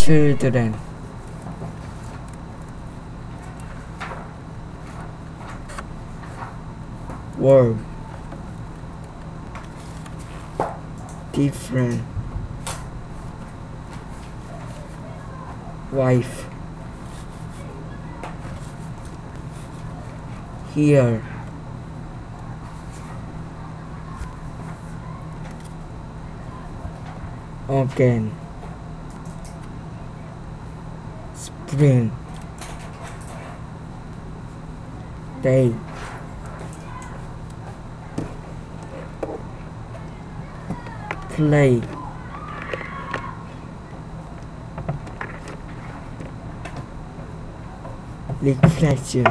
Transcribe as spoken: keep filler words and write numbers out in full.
children. World. Different. Wife. Here. Again. Spring. Day. Play. Reflection.